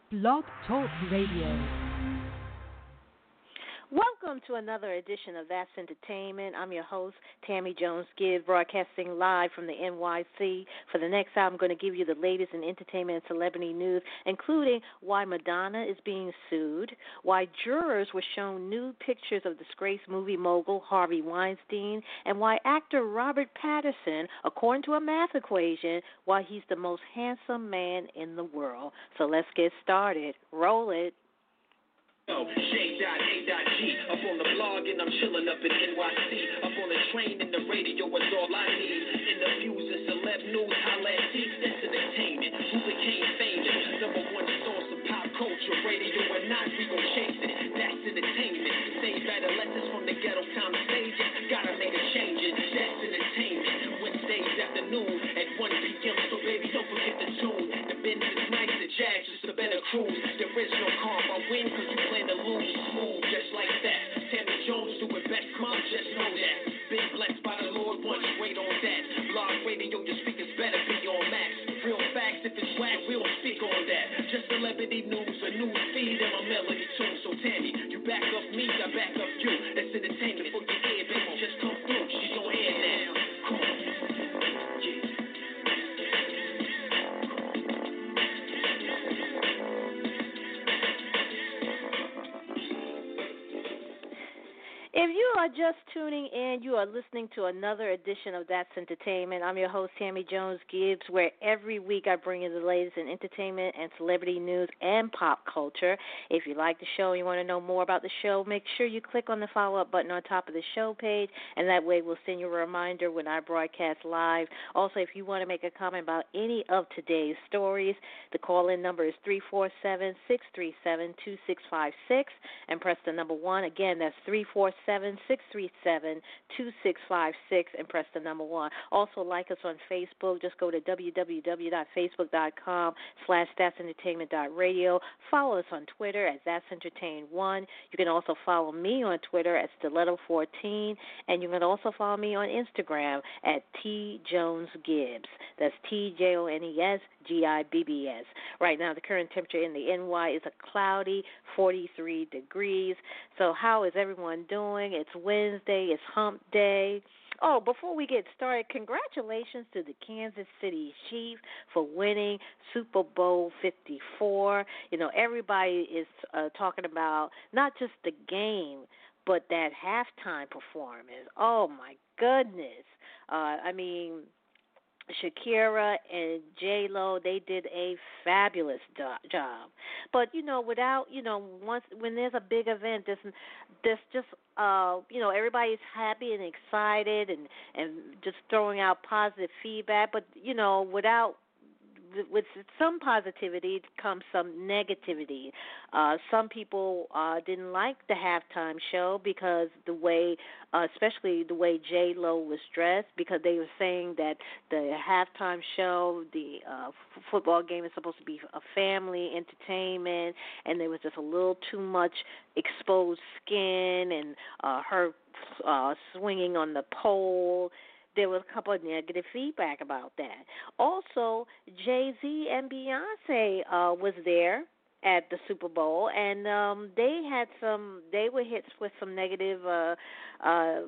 Blog Talk Radio. Welcome to another edition of That's Entertainment. I'm your host, Tammy Jones Gibbs, broadcasting live from the NYC. For the next hour, I'm going to give you the latest in entertainment and celebrity news, including why Madonna is being sued, why jurors were shown nude pictures of disgraced movie mogul Harvey Weinstein, and why actor Robert Pattinson, according to a math equation, why he's the most handsome man in the world. So let's get started. Roll it. Shay.A.G. Up on the blog and I'm chilling up in NYC. Up on the train and the radio is all I need. Interviews and celeb news, holla at T. That's entertainment. Who became famous? Number one source of pop culture. Radio or not, we gon' chase it. That's entertainment. Save adolescents from the ghetto town stages. Gotta make a change it. That's entertainment. Wednesdays afternoon at 1 p.m. So baby, don't forget the tune. The Benz is nice, the Jazz just a better cruise. There is no calm. I win cause you plan to lose. Smooth just like that. Tammy Jones do it best. Mom, just know that. Been blessed by the Lord once. Wait on that. Blog radio, your speakers better be on max. Real facts, if it's whack, we'll speak on that. Just celebrity news, a news feed, and my melody tune. So Tammy, you back up me, I back up you. That's entertainment for your ear, baby. Just come through. She's on air now. Come on. If you are just tuning in, you are listening to another edition of That's Entertainment. I'm your host, Tammy Jones Gibbs, where every week I bring you the latest in entertainment and celebrity news and pop culture. If you like the show and you want to know more about the show, make sure you click on the follow-up button on top of the show page, and that way we'll send you a reminder when I broadcast live. Also, if you want to make a comment about any of today's stories, the call-in number is 347-637-2656, and press the number 1. Again, that's 347-637-2656, and press the number 1. Also, like us on Facebook. Just go to www.facebook.com/that'sentertainment.radio. Follow us on Twitter at that'sentertain1. You can also follow me on Twitter at Stiletto14, and you can also follow me on Instagram at tjonesgibbs. That's TJONESGIBBS. Right now, the current temperature in the NY is a cloudy 43 degrees. So how is everyone doing? It's Wednesday. It's hump day. Oh, before we get started, congratulations to the Kansas City Chiefs for winning Super Bowl 54. You know, everybody is talking about not just the game, but that halftime performance. Oh, my goodness. I mean, Shakira and J-Lo, they did a fabulous job. But, without, once when there's a big event, there's just, everybody's happy and excited and just throwing out positive feedback. But, with some positivity comes some negativity. Some people didn't like the halftime show because especially the way J-Lo was dressed, because they were saying that the halftime show, the football game is supposed to be a family entertainment, and there was just a little too much exposed skin and her swinging on the pole. There was a couple of negative feedback about that. Also, Jay-Z and Beyonce was there at the Super Bowl, and they were hit with some negative. I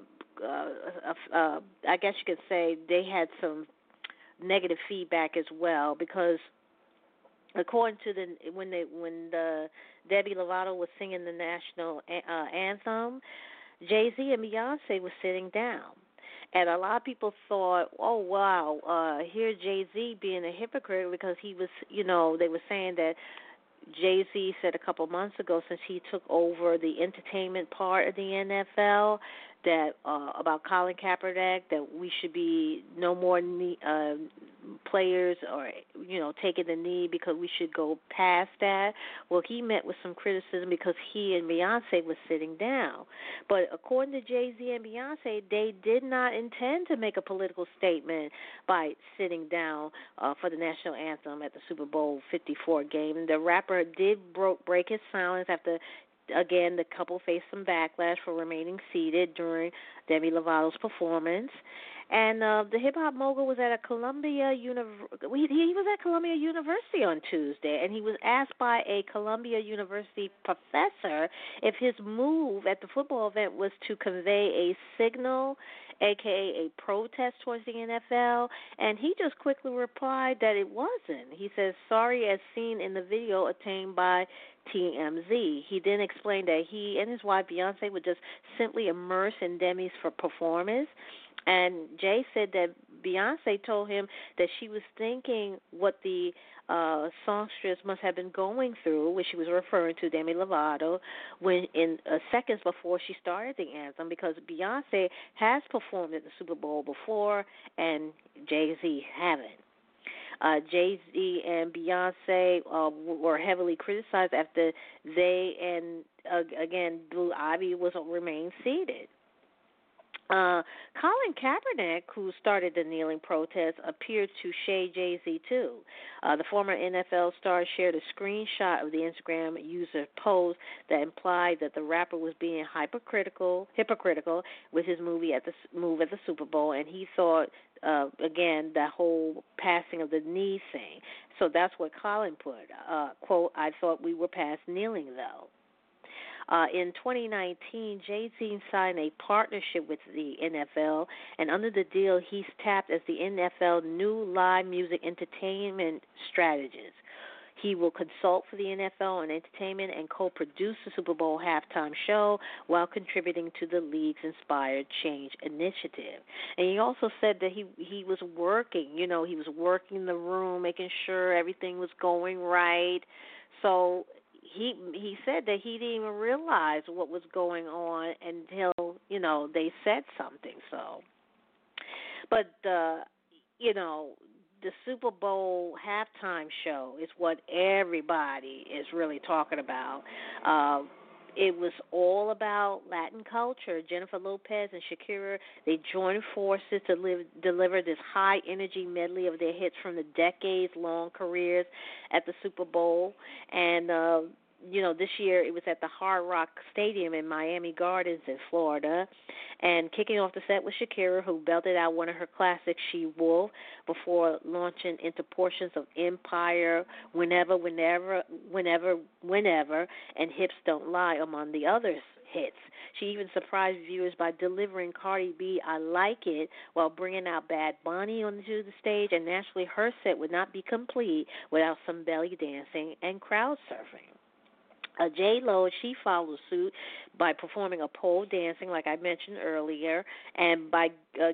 guess you could say they had some negative feedback as well, because according to when the Demi Lovato was singing the national anthem, Jay-Z and Beyonce were sitting down. And a lot of people thought, oh, wow, here Jay-Z being a hypocrite, because he was, they were saying that Jay-Z said a couple months ago, since he took over the entertainment part of the NFL, that about Colin Kaepernick, that we should be no more players or taking the knee, because we should go past that. Well, he met with some criticism because he and Beyonce were sitting down. But according to Jay-Z and Beyonce, they did not intend to make a political statement by sitting down for the national anthem at the Super Bowl 54 game. The rapper did break his silence after. Again, the couple faced some backlash for remaining seated during Demi Lovato's performance. And the hip hop mogul was at a he was at Columbia University on Tuesday, and he was asked by a Columbia University professor if his move at the football event was to convey a signal, aka a protest towards the NFL, and he just quickly replied that it wasn't. He says, "Sorry, as seen in the video obtained by TMZ." He then explained that he and his wife Beyonce would just simply immerse in Demi's for performance. And Jay said that Beyonce told him that she was thinking what the songstress must have been going through, which she was referring to Demi Lovato, when in seconds before she started the anthem, because Beyonce has performed at the Super Bowl before, and Jay-Z haven't. Jay-Z and Beyonce were heavily criticized after they and, again, Blue Ivy remained seated. Colin Kaepernick, who started the kneeling protest, appeared to shade Jay-Z too. The former NFL star shared a screenshot of the Instagram user post that implied that the rapper was being hypocritical with his move at the Super Bowl, and he thought, again, that whole passing of the knee thing. So that's what Colin put. Quote, "I thought we were past kneeling, though." In 2019, Jay-Z signed a partnership with the NFL, and under the deal, he's tapped as the NFL new live music entertainment strategist. He will consult for the NFL on entertainment and co-produce the Super Bowl halftime show while contributing to the league's Inspired Change initiative. And he also said that he was working, he was working the room, making sure everything was going right. So he said that he didn't even realize what was going on until, they said something. So, but, the Super Bowl halftime show is what everybody is really talking about. It was all about Latin culture. Jennifer Lopez and Shakira, they joined forces to deliver this high-energy medley of their hits from the decades-long careers at the Super Bowl. And, this year it was at the Hard Rock Stadium in Miami Gardens in Florida. And kicking off the set was Shakira, who belted out one of her classics, She Wolf, before launching into portions of Empire, Whenever, and Hips Don't Lie, among the other hits. She even surprised viewers by delivering Cardi B, I Like It, while bringing out Bad Bunny onto the stage, and naturally her set would not be complete without some belly dancing and crowd surfing. J-Lo, she followed suit by performing a pole dancing, like I mentioned earlier, and by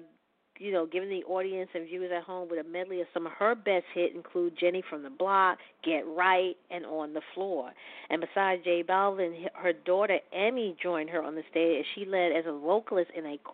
giving the audience and viewers at home with a medley of some of her best hits, include Jenny from the Block, Get Right, and On the Floor. And besides J Balvin, her daughter Emmy joined her on the stage as she led as a vocalist in a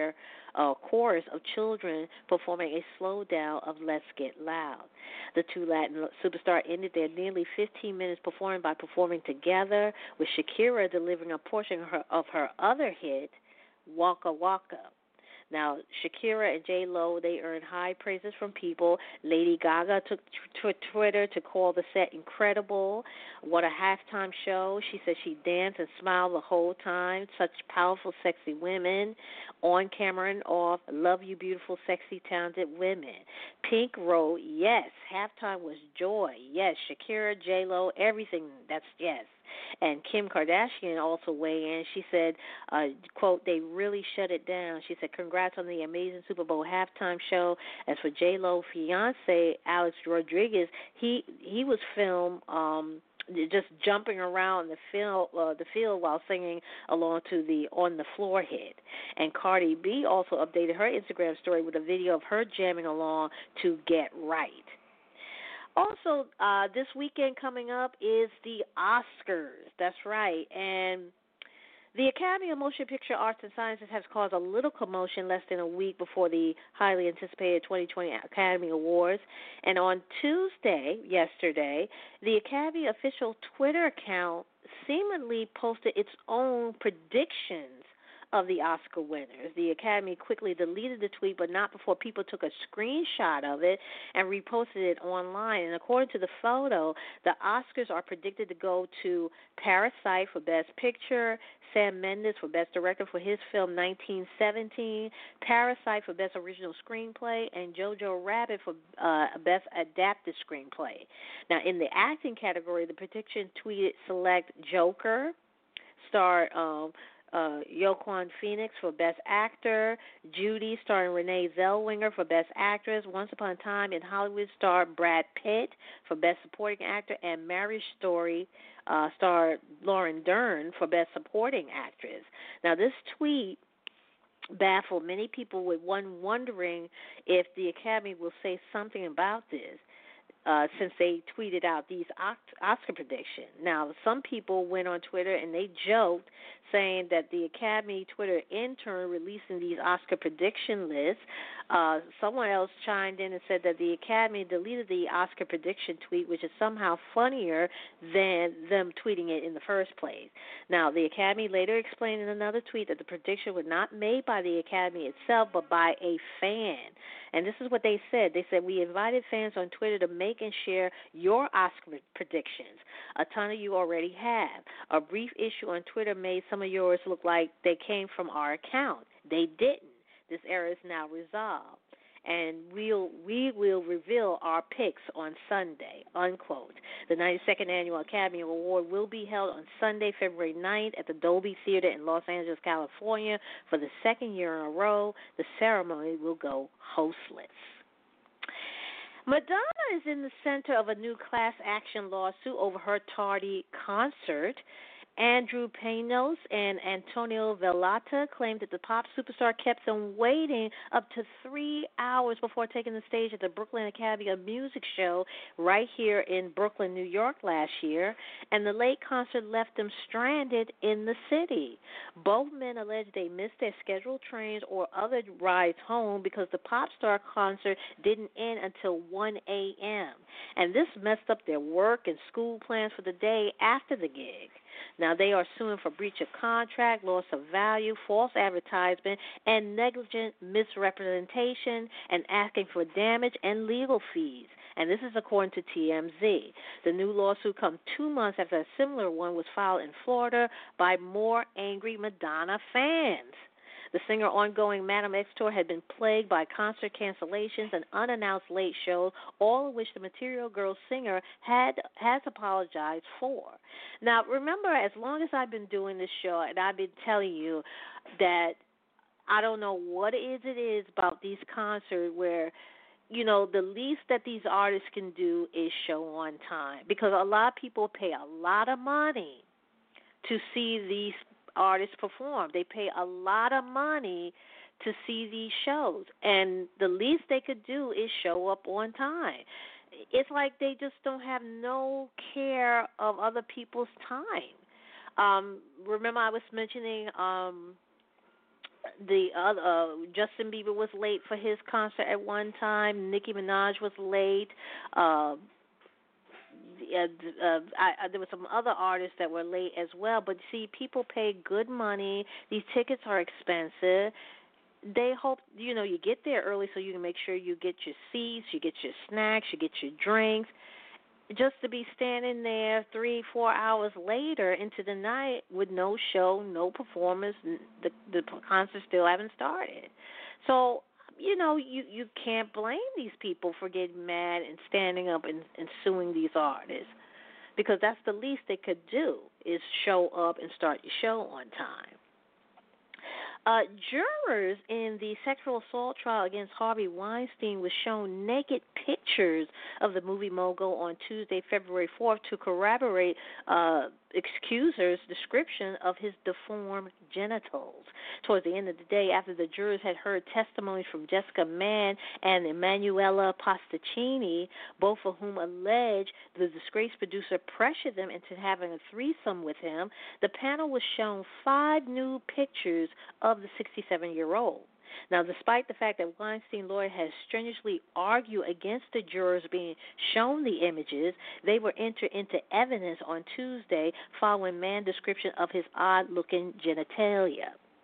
chorus of children performing a slowdown of Let's Get Loud. The two Latin superstars ended their nearly 15 minutes performing by performing together, with Shakira delivering a portion of her other hit, Waka Waka. Now, Shakira and J-Lo, they earned high praises from people. Lady Gaga took to Twitter to call the set incredible. What a halftime show. She said she danced and smiled the whole time. Such powerful, sexy women, on camera and off. Love you, beautiful, sexy, talented women. Pink wrote, yes, halftime was joy. Yes, Shakira, J-Lo, everything, that's yes. And Kim Kardashian also weighed in. She said, quote, they really shut it down. She said, congrats on the amazing Super Bowl halftime show. As for J-Lo fiance, Alex Rodriguez, he was filmed just jumping around the field while singing along to the On the Floor hit. And Cardi B also updated her Instagram story with a video of her jamming along to Get Right. Also, this weekend coming up is the Oscars. That's right. And the Academy of Motion Picture Arts and Sciences has caused a little commotion less than a week before the highly anticipated 2020 Academy Awards. And on Tuesday, yesterday, the Academy official Twitter account seemingly posted its own predictions of the Oscar winners. The Academy quickly deleted the tweet, but not before people took a screenshot of it and reposted it online. And according to the photo, the Oscars are predicted to go to Parasite for Best Picture, Sam Mendes for Best Director for his film 1917, Parasite for Best Original Screenplay, and Jojo Rabbit for Best Adapted Screenplay. Now, in the acting category, the prediction tweeted select Joker, star Joaquin Phoenix for Best Actor, Judy starring Renee Zellweger for Best Actress, Once Upon a Time in Hollywood star Brad Pitt for Best Supporting Actor, and Marriage Story star Lauren Dern for Best Supporting Actress. Now, this tweet baffled many people, with one wondering if the Academy will say something about this. Since they tweeted out these Oscar predictions. Now, some people went on Twitter and they joked, saying that the Academy Twitter intern releasing these Oscar prediction lists. Someone else chimed in and said that the Academy deleted the Oscar prediction tweet, which is somehow funnier than them tweeting it in the first place. Now, the Academy later explained in another tweet that the prediction was not made by the Academy itself, but by a fan. And this is what they said. They said, we invited fans on Twitter to make and share your Oscar predictions. A ton of you already have. A brief issue on Twitter made some of yours look like they came from our account. They didn't. This error is now resolved. And we will reveal our picks on Sunday, unquote. The 92nd Annual Academy Award will be held on Sunday, February 9th at the Dolby Theater in Los Angeles, California. For the second year in a row, the ceremony will go hostless. Madonna is in the center of a new class action lawsuit over her tardy concert. Andrew Panos and Antonio Velata claimed that the pop superstar kept them waiting up to 3 hours before taking the stage at the Brooklyn Academy of Music show right here in Brooklyn, New York last year, and the late concert left them stranded in the city. Both men alleged they missed their scheduled trains or other rides home because the pop star concert didn't end until 1 a.m., and this messed up their work and school plans for the day after the gig. Now, they are suing for breach of contract, loss of value, false advertisement, and negligent misrepresentation, and asking for damage and legal fees. And this is according to TMZ. The new lawsuit comes 2 months after a similar one was filed in Florida by more angry Madonna fans. The singer ongoing Madam X tour had been plagued by concert cancellations and unannounced late shows, all of which the Material Girl singer has apologized for. Now, remember, as long as I've been doing this show, and I've been telling you that I don't know what it is about these concerts where, you know, the least that these artists can do is show on time, because a lot of people pay a lot of money to see these artists perform. They pay a lot of money to see these shows, and the least they could do is show up on time. It's like they just don't have no care of other people's time. Remember I was mentioning Justin Bieber was late for his concert at one time. Nicki Minaj was late. There were some other artists that were late as well. But, see, people pay good money. These tickets are expensive. They hope, you know, you get there early so you can make sure you get your seats, you get your snacks, you get your drinks. Just to be standing there 3-4 hours later into the night with no show, no performance, the concert still haven't started. So, you know, you can't blame these people for getting mad and standing up and suing these artists, because that's the least they could do is show up and start your show on time. Jurors in the sexual assault trial against Harvey Weinstein was shown naked pictures of the movie mogul on Tuesday, February 4th, to corroborate accusers' description of his deformed genitals. Towards the end of the day, after the jurors had heard testimonies from Jessica Mann and Emanuela Pastaccini, both of whom allege the disgraced producer pressured them into having a threesome with him, the panel was shown 5 new pictures of the 67-year-old. Now, despite the fact that Weinstein's lawyer has strenuously argued against the jurors being shown the images, they were entered into evidence on Tuesday following Mann's description of his odd-looking genitalia.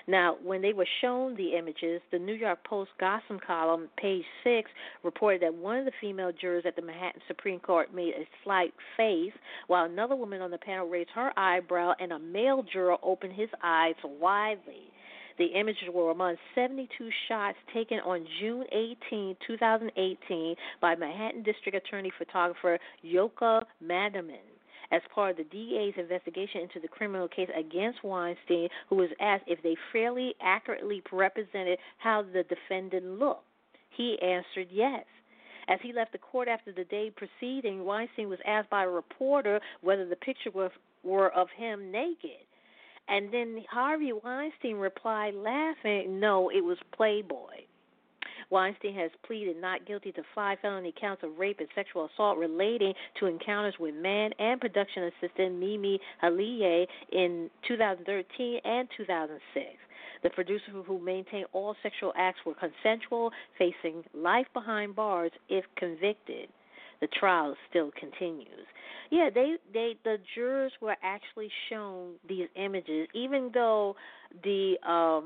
Now, when they were shown the images, the New York Post gossip column, page 6, reported that one of the female jurors at the Manhattan Supreme Court made a slight face, while another woman on the panel raised her eyebrow and a male juror opened his eyes widely. The images were among 72 shots taken on June 18, 2018, by Manhattan District Attorney photographer Yoka Madaman as part of the DA's investigation into the criminal case against Weinstein, who was asked if they fairly, accurately represented how the defendant looked. He answered yes. As he left the court after the day proceeding, Weinstein was asked by a reporter whether the pictures were of him naked. And then Harvey Weinstein replied, laughing, no, it was Playboy. Weinstein has pleaded not guilty to 5 felony counts of rape and sexual assault relating to encounters with Mann and production assistant Mimi Hallie in 2013 and 2006. The producer, who maintained all sexual acts were consensual, facing life behind bars if convicted. The trial still continues. Yeah, the jurors were actually shown these images, even though the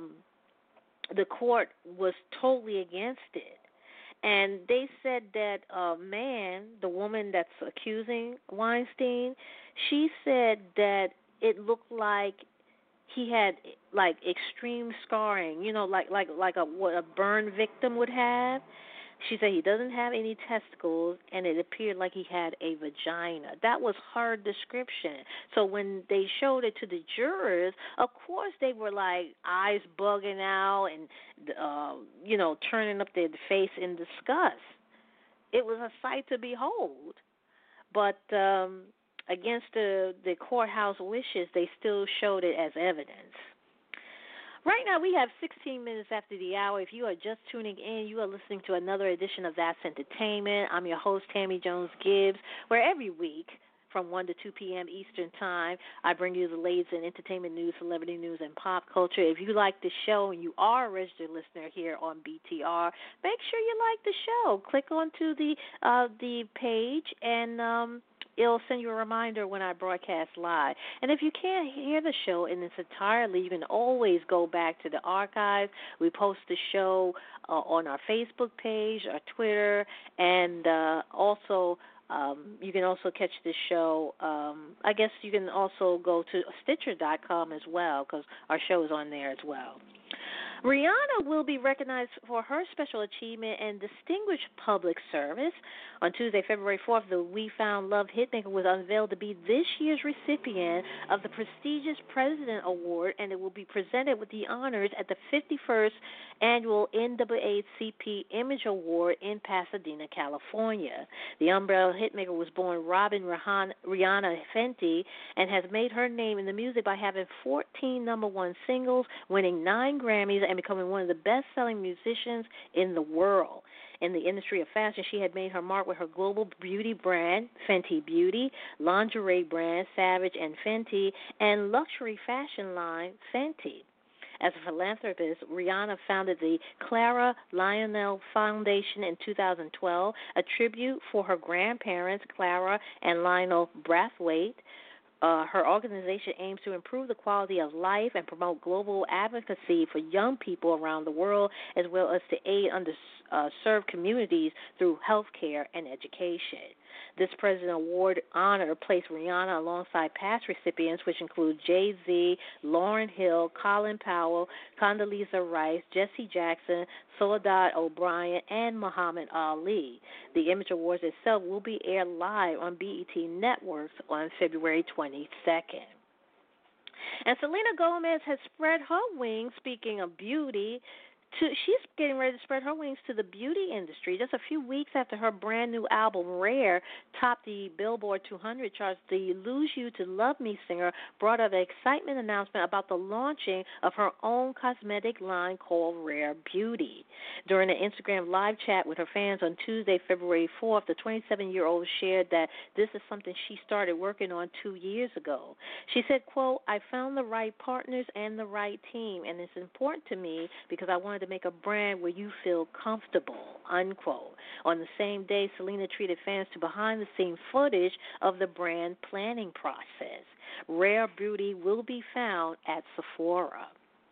court was totally against it. And they said that Mann, the woman that's accusing Weinstein, she said that it looked like he had like extreme scarring, what a burn victim would have. She said he doesn't have any testicles, and it appeared like he had a vagina. That was her description. So when they showed it to the jurors, of course they were like eyes bugging out and, turning up their face in disgust. It was a sight to behold. But against the courthouse wishes, they still showed it as evidence. Right now, we have 16 minutes after the hour. If you are just tuning in, you are listening to another edition of That's Entertainment. I'm your host, Tammy Jones-Gibbs, where every week from 1 to 2 p.m. Eastern Time, I bring you the latest in entertainment news, celebrity news, and pop culture. If you like the show and you are a registered listener here on BTR, make sure you like the show. Click onto the page and it'll send you a reminder when I broadcast live. And if you can't hear the show in its entirety, you can always go back to the archives. We post the show on our Facebook page, our Twitter, and also you can also catch the show. I guess you can also go to Stitcher.com as well, because our show is on there as well. Rihanna will be recognized for her special achievement and distinguished public service. On Tuesday, February 4th, the We Found Love hitmaker was unveiled to be this year's recipient of the prestigious President Award, and it will be presented with the honors at the 51st Annual NAACP Image Award in Pasadena, California. The umbrella hitmaker was born Robin Rihanna Fenty and has made her name in the music by having 14 #1 singles, winning 9 Grammys, and becoming one of the best-selling musicians in the world. In the industry of fashion, she had made her mark with her global beauty brand, Fenty Beauty, lingerie brand, Savage and Fenty, and luxury fashion line, Fenty. As a philanthropist, Rihanna founded the Clara Lionel Foundation in 2012, a tribute for her grandparents, Clara and Lionel Brathwaite. Her organization aims to improve the quality of life and promote global advocacy for young people around the world, as well as to aid underserved communities through health care and education. This President Award honor placed Rihanna alongside past recipients, which include Jay-Z, Lauryn Hill, Colin Powell, Condoleezza Rice, Jesse Jackson, Soledad O'Brien, and Muhammad Ali. The Image Awards itself will be aired live on BET Networks on February 22nd. And Selena Gomez has spread her wings, speaking of beauty, she's getting ready to spread her wings to the beauty industry. Just a few weeks after her brand new album, Rare, topped the Billboard 200 charts, the Lose You to Love Me singer brought up an excitement announcement about the launching of her own cosmetic line called Rare Beauty. During an Instagram live chat with her fans on Tuesday, February 4th, the 27-year-old shared that this is something she started working on 2 years ago. She said, quote, I found the right partners and the right team, and it's important to me because I wanted to make a brand where you feel comfortable, unquote. On the same day, Selena treated fans to behind-the-scenes footage of the brand planning process. Rare Beauty will be found at Sephora.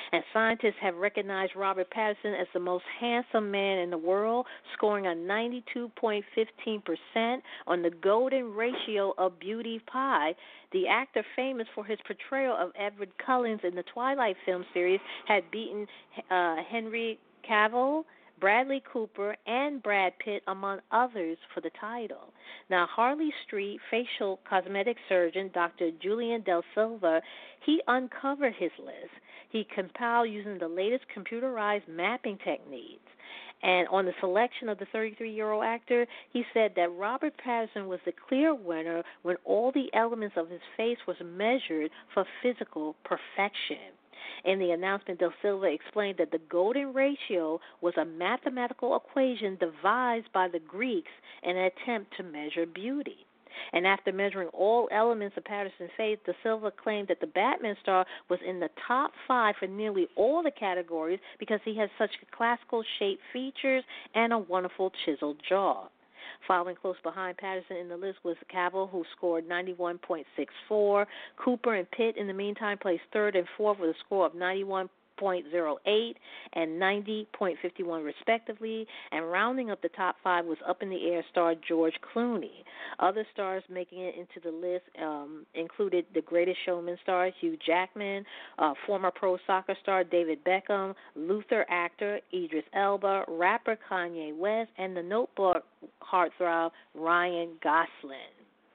And scientists have recognized Robert Pattinson as the most handsome man in the world, scoring a 92.15% on the Golden Ratio of Beauty Pie. The actor, famous for his portrayal of Edward Cullen in the Twilight film series, had beaten Henry Cavill, Bradley Cooper, and Brad Pitt, among others, for the title. Now, Harley Street facial cosmetic surgeon Dr. Julian Del Silva, he uncovered his list. He compiled using the latest computerized mapping techniques. And on the selection of the 33-year-old actor, he said that Robert Pattinson was the clear winner when all the elements of his face was measured for physical perfection. In the announcement, Del Silva explained that the Golden Ratio was a mathematical equation devised by the Greeks in an attempt to measure beauty. And after measuring all elements of Patterson's face, De Silva claimed that the Batman star was in the top 5 for nearly all the categories because he has such classical shaped features and a wonderful chiseled jaw. Following close behind Patterson in the list was Cavill, who scored 91.64. Cooper and Pitt, in the meantime, placed third and fourth with a score of 91.08 and 90.51 respectively, and rounding up the top 5 was Up in the Air star George Clooney. Other stars making it into the list included The Greatest Showman star Hugh Jackman, former pro soccer star David Beckham, Luther actor Idris Elba, rapper Kanye West, and The Notebook heartthrob Ryan Gosling.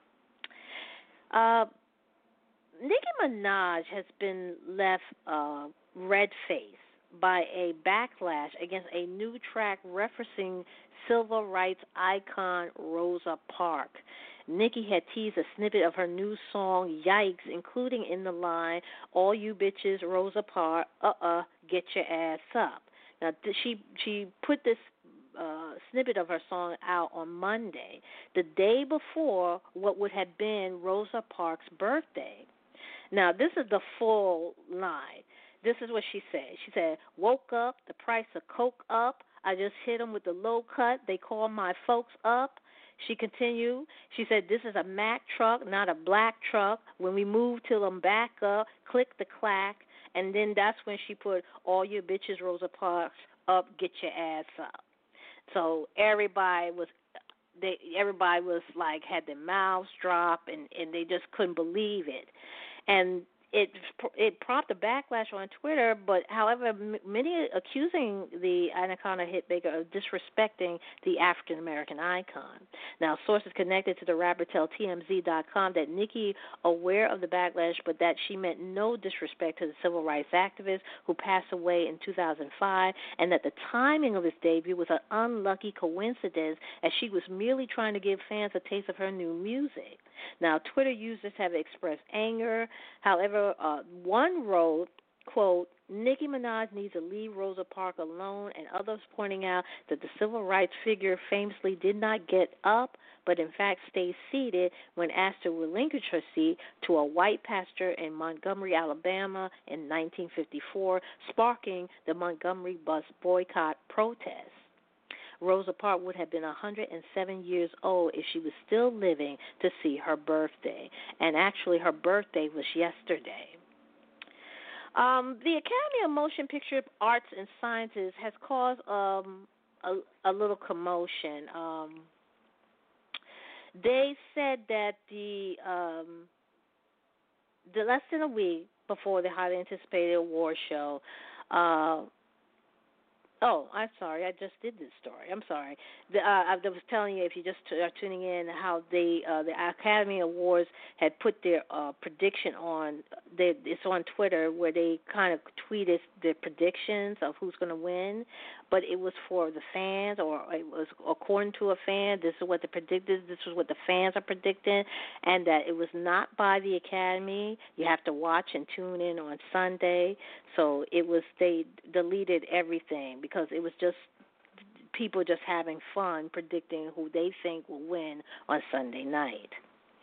Nicki Minaj has been left red-faced by a backlash against a new track referencing civil rights icon Rosa Parks. Nicki had teased a snippet of her new song, Yikes, including in the line, "All you bitches, Rosa Parks, get your ass up." Now, she put this snippet of her song out on Monday, the day before what would have been Rosa Parks' birthday. Now, this is the full line. This is what she said. She said, "Woke up, the price of coke up. I just hit them with the low cut. They call my folks up." She continued. She said, "This is a Mack truck, not a black truck. When we move till them back up, click the clack." And then that's when she put, "All your bitches, Rosa Parks, up, get your ass up." So everybody was like, had their mouths drop, and they just couldn't believe it. And it prompted backlash on Twitter, but however, many accusing the Anaconda hitmaker of disrespecting the African American icon. Now, sources connected to the rapper tell TMZ.com that Nicki, aware of the backlash, but that she meant no disrespect to the civil rights activist who passed away in 2005, and that the timing of his debut was an unlucky coincidence, as she was merely trying to give fans a taste of her new music. Now, Twitter users have expressed anger. However, one wrote, quote, "Nicki Minaj needs to leave Rosa Parks alone," and others pointing out that the civil rights figure famously did not get up, but in fact stayed seated when asked to relinquish her seat to a white pastor in Montgomery, Alabama in 1954, sparking the Montgomery bus boycott protest. Rosa Parks would have been 107 years old if she was still living to see her birthday. And actually, her birthday was yesterday. The Academy of Motion Picture Arts and Sciences has caused a little commotion. They said that the less than a week before the highly anticipated award show, oh, I'm sorry. I just did this story. I'm sorry. I was telling you, if you just are tuning in, how the Academy Awards had put their prediction on. It's on Twitter, where they kind of tweeted their predictions of who's going to win, but it was for the fans, or it was according to a fan. This is what they predicted. This was what the fans are predicting, and that it was not by the Academy. You have to watch and tune in on Sunday. So they deleted everything because it was just people just having fun predicting who they think will win on Sunday night.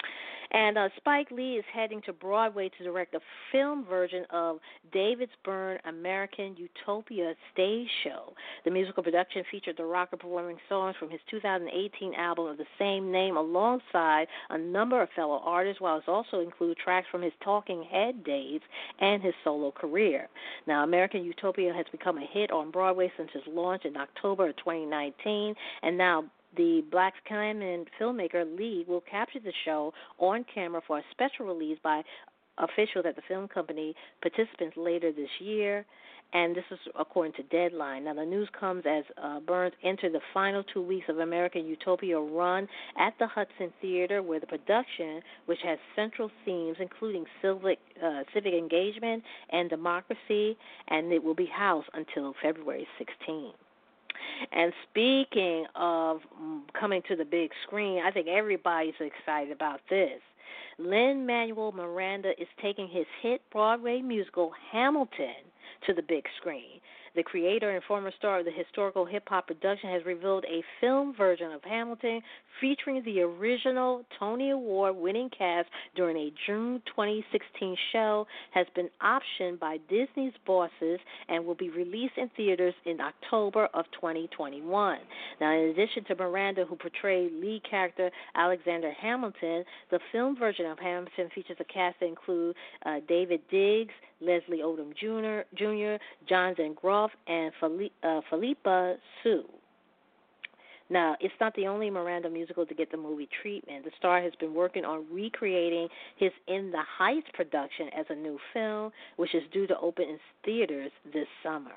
And Spike Lee is heading to Broadway to direct a film version of David Byrne's American Utopia stage show. The musical production featured the rocker performing songs from his 2018 album of the same name alongside a number of fellow artists, while it also include tracks from his Talking Head days and his solo career. Now, American Utopia has become a hit on Broadway since its launch in October of 2019, and now the Black Klansman filmmaker Lee will capture the show on camera for a special release by officials at the film company participants later this year, and this is according to Deadline. Now, the news comes as Burns entered the final 2 weeks of American Utopia run at the Hudson Theater, where the production, which has central themes including civic engagement and democracy, and it will be housed until February 16. And speaking of coming to the big screen, I think everybody's excited about this. Lin-Manuel Miranda is taking his hit Broadway musical Hamilton to the big screen. The creator and former star of the historical hip-hop production has revealed a film version of Hamilton featuring the original Tony Award-winning cast during a June 2016 show has been optioned by Disney's bosses and will be released in theaters in October of 2021. Now, in addition to Miranda, who portrayed lead character Alexander Hamilton, the film version of Hamilton features a cast that includes David Diggs, Leslie Odom Jr., Jonathan Groff, and Philippa Sue. Now, it's not the only Miranda musical to get the movie treatment. The star has been working on recreating his In the Heights production as a new film, which is due to open in theaters this summer.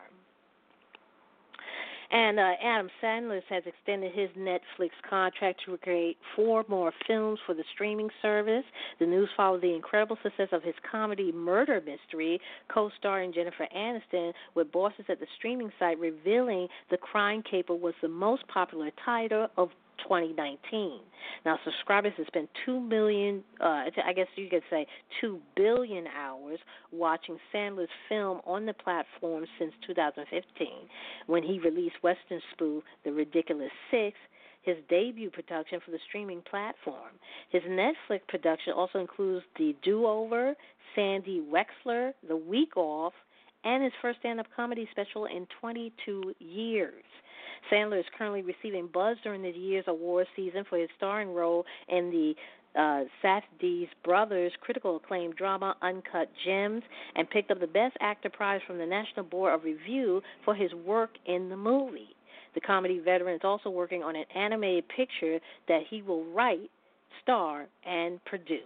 And Adam Sandler has extended his Netflix contract to create 4 more films for the streaming service. The news followed the incredible success of his comedy Murder Mystery, co-starring Jennifer Aniston, with bosses at the streaming site revealing The Crime Caper was the most popular title of 2019. Now, subscribers have spent 2 million, I guess you could say 2 billion hours watching Sandler's film on the platform since 2015, when he released Western spoof The Ridiculous Six, his debut production for the streaming platform. His Netflix production also includes The Do-Over, Sandy Wexler, The Week Off, and his first stand-up comedy special in 22 years. Sandler is currently receiving buzz during the year's award season for his starring role in the Safdie Brothers' critical acclaimed drama Uncut Gems, and picked up the Best Actor prize from the National Board of Review for his work in the movie. The comedy veteran is also working on an animated picture that he will write, star, and produce.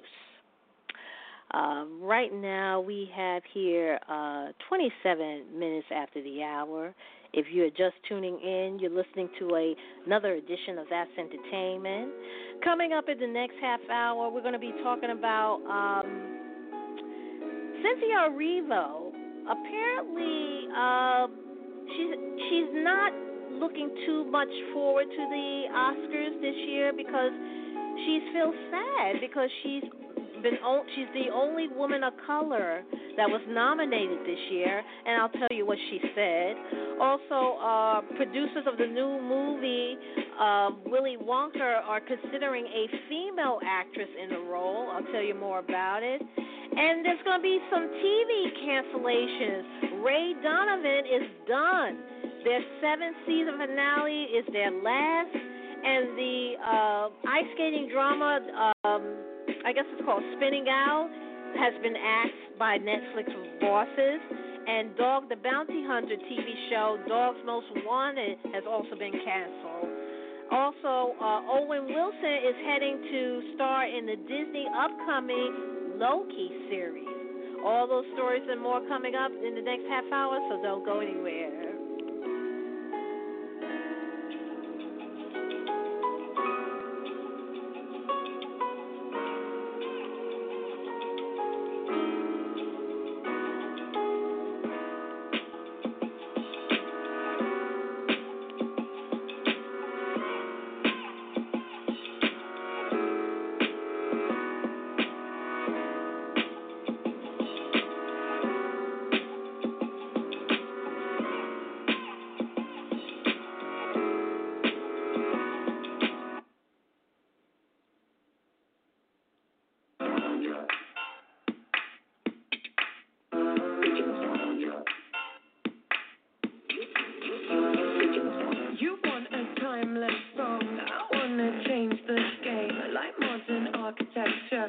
Right now we have here 27 minutes after the hour. If you're just tuning in, you're listening to another edition of That's Entertainment. Coming up in the next half hour, we're going to be talking about Cynthia Erivo. Apparently, she's not looking too much forward to the Oscars this year because she feels sad because she's the only woman of color that was nominated this year, and I'll tell you what she said. Also, producers of the new movie Willy Wonka are considering a female actress in the role. I'll tell you more about it. And there's going to be some TV cancellations. Ray Donovan is done. Their 7th season finale is their last, and the ice skating drama, I guess it's called Spinning Out, has been axed by Netflix bosses. And Dog the Bounty Hunter TV show, Dogs Most Wanted, has also been canceled. Also, Owen Wilson is heading to star in the Disney upcoming Loki series. All those stories and more coming up in the next half hour, so don't go anywhere.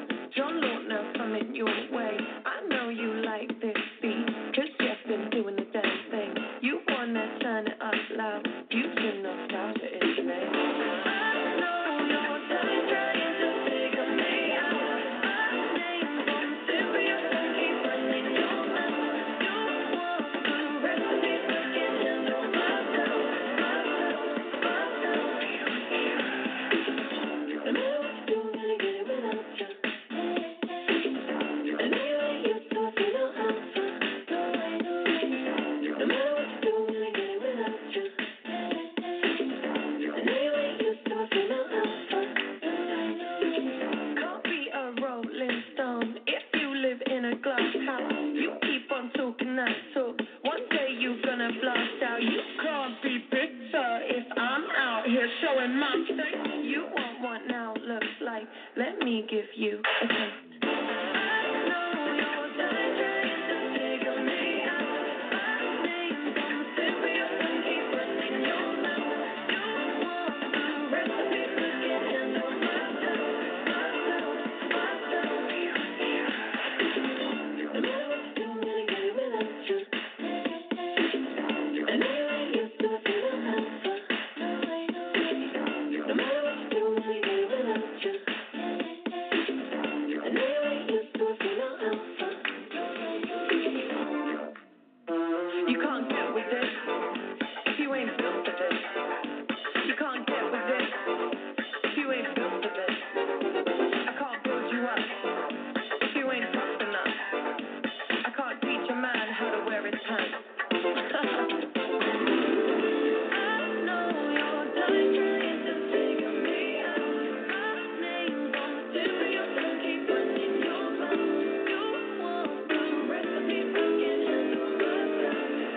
John Lautner from it your way. I know you like this beat, cause you've been doing the damn thing. You wanna turn it up loud, you can knock out the name. I know you're done trying to figure me out. My name's on the tip of your tongue, keep running your mouth. You want the recipe, but can't handle myself. No matter what you do, I'm gonna get it without you. Anyway, you do it, you know how. No matter what you do, I'm gonna get it without you. Anyway, you do it, you know how. Can't be a rolling stone if you live in a glass house. You keep on talking that talk. One day you're gonna blast out. You can't be bitter if I'm out here showing my face. You want what now looks like. Let me give you a taste. I know you're done trying to figure me out. My name's on the tip of your tongue, keep running your mouth. You want the recipe, but can't handle myself. No matter what you do, I'm gonna get it without you. Anyway, you do it, you know how. No matter what you do, I'm gonna get it without you. Anyway, you do it, you know how. You can't get with this if you ain't built for this. You can't get with this if you ain't built for this. I can't build you up if you ain't tough enough. I can't teach a man how to wear his pants. I know you're done trying to figure me out. My name's on the tip of your tongue, keep running your mouth. You want the recipe, but can't handle myself.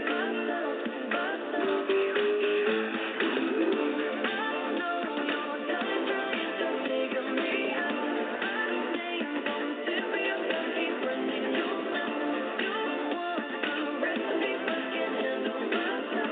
I know you're done trying to figure me out. My name's on the tip of your tongue, keep running your mouth. You want the recipe, but can't handle myself.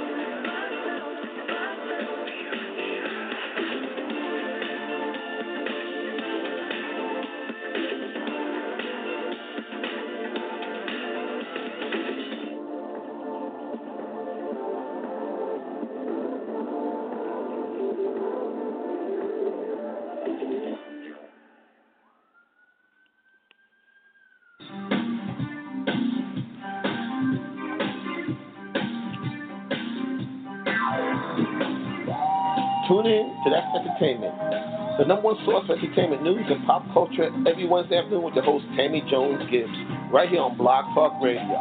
Tune in to That's Entertainment, the number one source for entertainment news and pop culture every Wednesday afternoon with your host, Tammy Jones Gibbs, right here on Blog Talk Radio.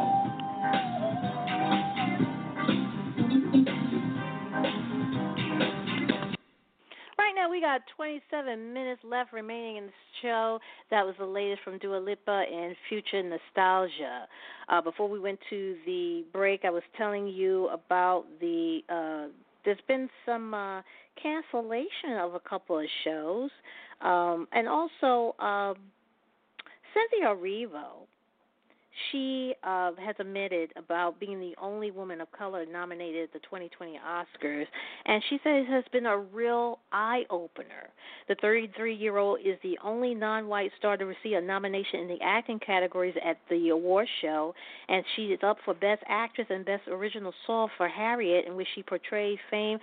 Right now, we got 27 minutes left remaining in the show. That was the latest from Dua Lipa and Future Nostalgia. Before we went to the break, I was telling you about there's been some cancellation of a couple of shows. And also, Cynthia Erivo, she has admitted about being the only woman of color nominated at the 2020 Oscars, and she says it has been a real eye-opener. The 33-year-old is the only non-white star to receive a nomination in the acting categories at the award show, and she is up for Best Actress and Best Original Song for Harriet, in which she portrayed famed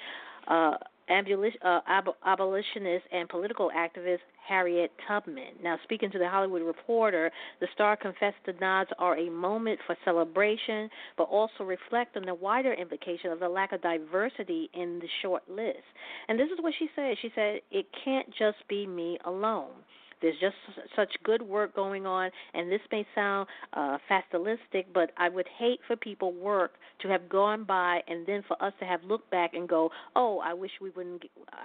abolitionist and political activist Harriet Tubman. Now, speaking to The Hollywood Reporter, the star confessed the nods are a moment for celebration, but also reflect on the wider implication of the lack of diversity in the short list. And this is what she said. She said, it can't just be me alone. There's just such good work going on, and this may sound fatalistic, but I would hate for people work to have gone by and then for us to have looked back and go, oh, I wish we wouldn't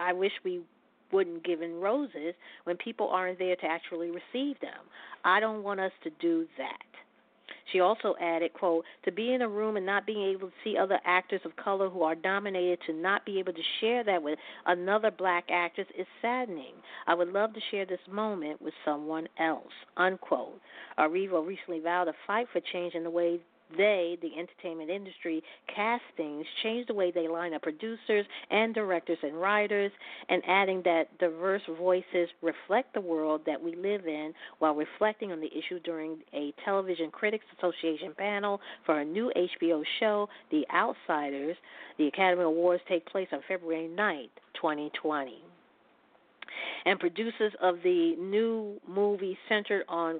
given roses when people aren't there to actually receive them. I don't want us to do that. She also added, quote, to be in a room and not being able to see other actors of color who are nominated, to not be able to share that with another black actress is saddening. I would love to share this moment with someone else, unquote. Erivo recently vowed to fight for change in the way they, the entertainment industry, castings, changed the way they line up producers and directors and writers, and adding that diverse voices reflect the world that we live in while reflecting on the issue during a Television Critics Association panel for a new HBO show, The Outsiders. The Academy Awards take place on February 9th, 2020. And producers of the new movie centered on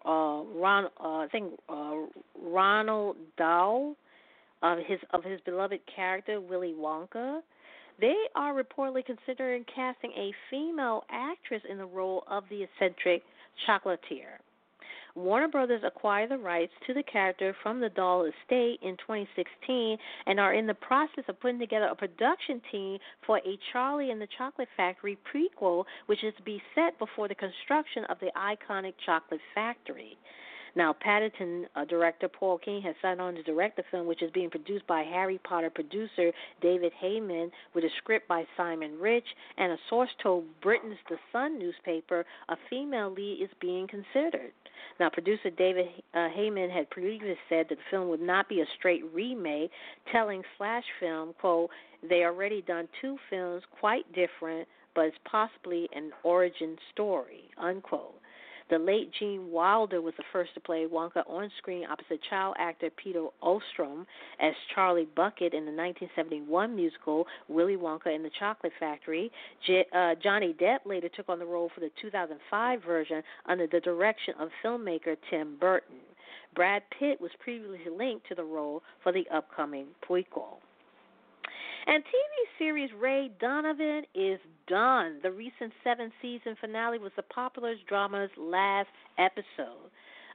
Ronald Dahl, of his beloved character Willy Wonka. They are reportedly considering casting a female actress in the role of the eccentric chocolatier. Warner Brothers acquired the rights to the character from the Dahl estate in 2016 and are in the process of putting together a production team for a Charlie and the Chocolate Factory prequel, which is to be set before the construction of the iconic Chocolate Factory. Now, Paddington director Paul King has signed on to direct the film, which is being produced by Harry Potter producer David Heyman, with a script by Simon Rich, and a source told Britain's The Sun newspaper a female lead is being considered. Now, producer David Heyman had previously said that the film would not be a straight remake, telling Slash Film, quote, "They already done two films quite different, but it's possibly an origin story," unquote. The late Gene Wilder was the first to play Wonka on screen opposite child actor Peter Ostrom as Charlie Bucket in the 1971 musical Willy Wonka and the Chocolate Factory. Johnny Depp later took on the role for the 2005 version under the direction of filmmaker Tim Burton. Brad Pitt was previously linked to the role for the upcoming prequel. And TV series Ray Donovan is done. The recent 7-season finale was the popular drama's last episode.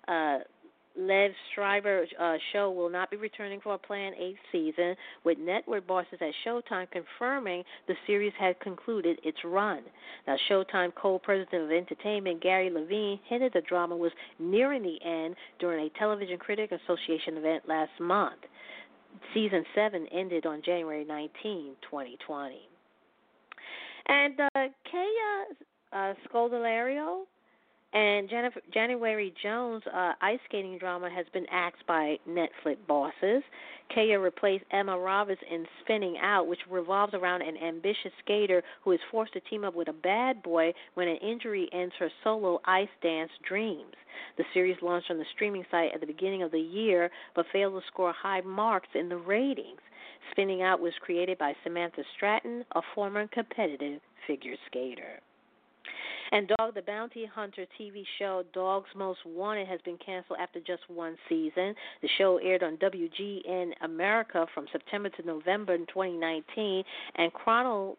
Lev Schreiber's show will not be returning for a planned 8th season, with network bosses at Showtime confirming the series had concluded its run. Now, Showtime co-president of entertainment Gary Levine hinted the drama was nearing the end during a Television Critics Association event last month. Season 7 ended on January 19, 2020. And Kaya Scodelario and January Jones' ice skating drama has been axed by Netflix bosses. Kaya replaced Emma Roberts in Spinning Out, which revolves around an ambitious skater who is forced to team up with a bad boy when an injury ends her solo ice dance dreams. The series launched on the streaming site at the beginning of the year, but failed to score high marks in the ratings. Spinning Out was created by Samantha Stratton, a former competitive figure skater. And Dog the Bounty Hunter TV show Dogs Most Wanted has been canceled after just one season. The show aired on WGN America from September to November in 2019 and chronicled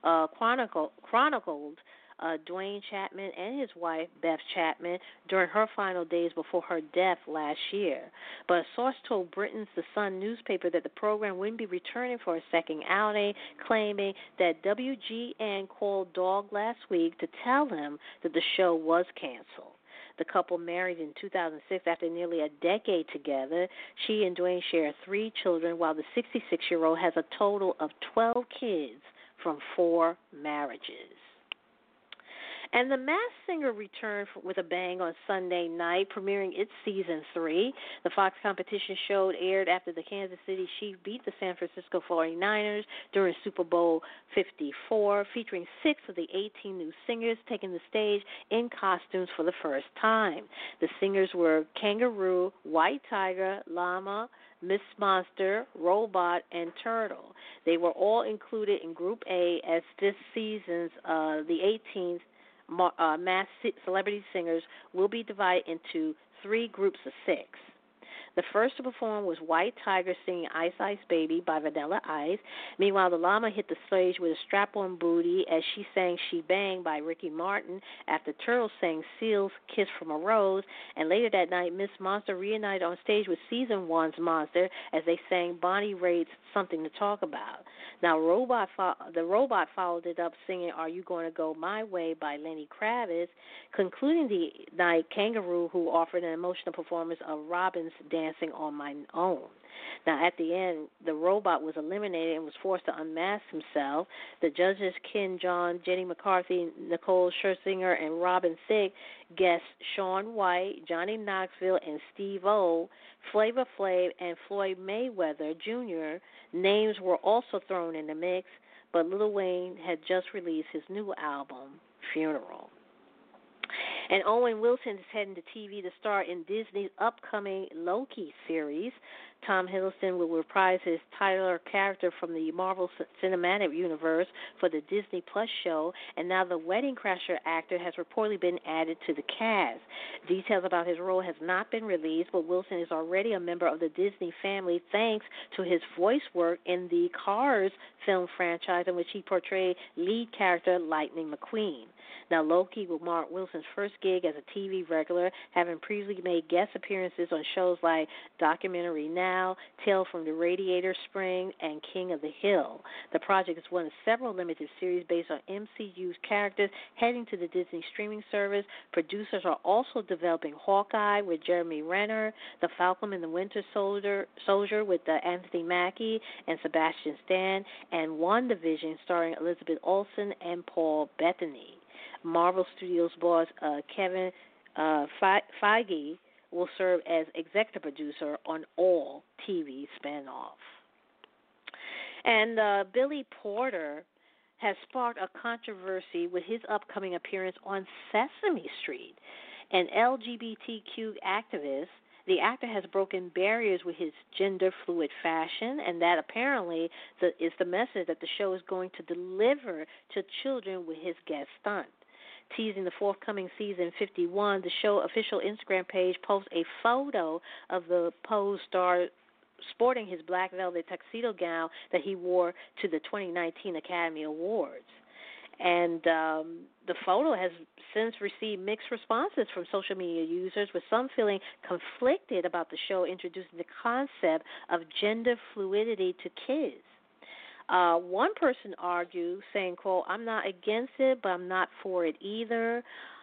Dwayne Chapman and his wife, Beth Chapman, during her final days before her death last year. But a source told Britain's The Sun newspaper that the program wouldn't be returning for a second outing, claiming that WGN called Dog last week to tell him that the show was canceled. The couple married in 2006 after nearly a decade together. She and Dwayne share 3 children, while the 66-year-old has a total of 12 kids from 4 marriages. And The Masked Singer returned with a bang on Sunday night, premiering its Season 3. The Fox competition show aired after the Kansas City Chiefs beat the San Francisco 49ers during Super Bowl 54, featuring 6 of the 18 new singers taking the stage in costumes for the first time. The singers were Kangaroo, White Tiger, Llama, Miss Monster, Robot, and Turtle. They were all included in Group A as this season's the 18th mass celebrity singers will be divided into 3 groups of 6. The first to perform was White Tiger singing Ice Ice Baby by Vanilla Ice. Meanwhile, the llama hit the stage with a strap-on booty as she sang She Bang by Ricky Martin after Turtle sang Seal's Kiss from a Rose. And later that night, Miss Monster reunited on stage with Season 1's Monster as they sang Bonnie Raitt's Something to Talk About. Now, the robot followed it up singing Are You Gonna Go My Way by Lenny Kravitz. Concluding the night, Kangaroo, who offered an emotional performance of Robin's Dance dancing on my own. Now, at the end, the robot was eliminated and was forced to unmask himself. The judges, Ken John, Jenny McCarthy, Nicole Scherzinger, and Robin Thicke guessed Shaun White, Johnny Knoxville, and Steve-O, Flavor Flav, and Floyd Mayweather Jr. Names were also thrown in the mix, but Lil Wayne had just released his new album, Funeral. And Owen Wilson is heading to TV to star in Disney's upcoming Loki series. Tom Hiddleston will reprise his Tyler character from the Marvel Cinematic Universe for the Disney Plus show, and now the Wedding Crasher actor has reportedly been added to the cast. Details about his role has not been released, but Wilson is already a member of the Disney family thanks to his voice work in the Cars film franchise, in which he portrayed lead character Lightning McQueen. Now, Loki will mark Wilson's first gig as a TV regular, having previously made guest appearances on shows like Documentary Now, Tale from the Radiator Spring, and King of the Hill. The project is one of several limited series based on MCU's characters heading to the Disney streaming service. Producers are also developing Hawkeye with Jeremy Renner, The Falcon and the Winter Soldier with Anthony Mackie and Sebastian Stan, and WandaVision starring Elizabeth Olsen and Paul Bettany. Marvel Studios boss Kevin Feige will serve as executive producer on all TV spinoffs. And Billy Porter has sparked a controversy with his upcoming appearance on Sesame Street. An LGBTQ activist, the actor has broken barriers with his gender-fluid fashion, and that apparently is the message that the show is going to deliver to children with his guest stunt. Teasing the forthcoming season 51, the show official Instagram page posts a photo of the Pose star sporting his black velvet tuxedo gown that he wore to the 2019 Academy Awards. And the photo has since received mixed responses from social media users, with some feeling conflicted about the show introducing the concept of gender fluidity to kids. One person argued, saying, quote, "I'm not against it, but I'm not for it either."